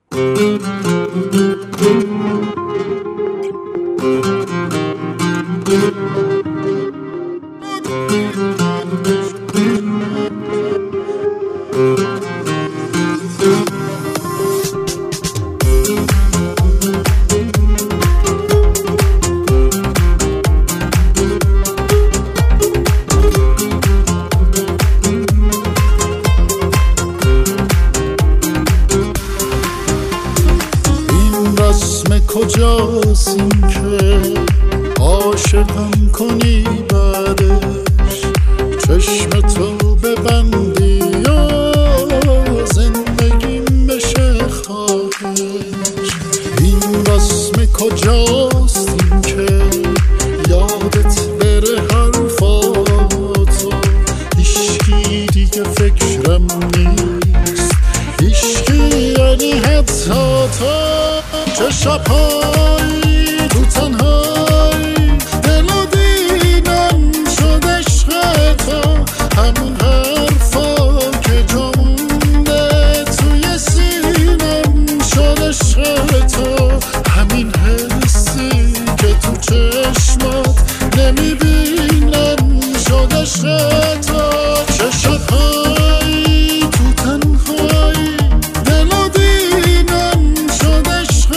کجاست این که عاشقم کنی بعدش چشم تو ببندی یا زندگیم بشه خواهش. این رسم کجاست این که یادت بره حرفاتو هیچکی دیگه فکرم نیست هیچکی یعنی حتی تو چه شب‌هایی تو تنهایی دلو دیدم شد عشق تو همون حرفا که جا مونده توی سینم شد عشق تو همین حسی که تو چشمات نمیبینم شد عشق تو چه شب‌هایی تو تنهایی دلو دیدم شد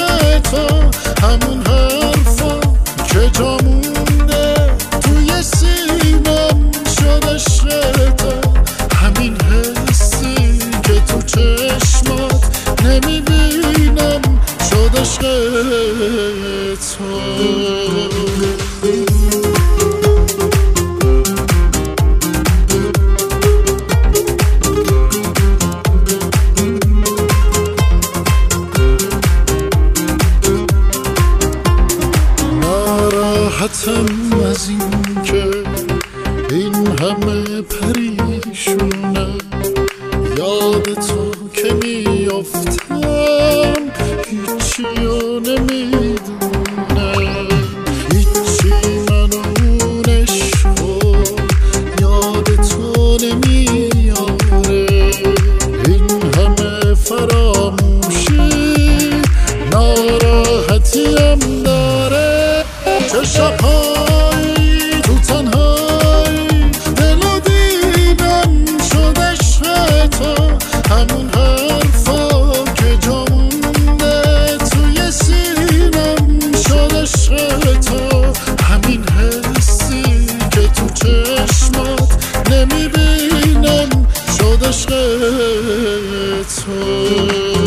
همون حرفا که جا مونده توی سینم شد عشق تو همین حسی که تو چشمات نمیبینم شد عشق تو. ناراحتم از این که این همه پریشونم یاد تو که میافتم هیچیو نمیدونم هیچی من اون عشقو یاد تو نمیاره این همه فراموشی ناراحتیم داره چه شب‌هایی تو تنهایی دلو دیدم شد عشق تو همون حرفا که جا مونده توی سینم شد عشق تو همین حسی که تو چشمات نمیبینم شد عشق تو.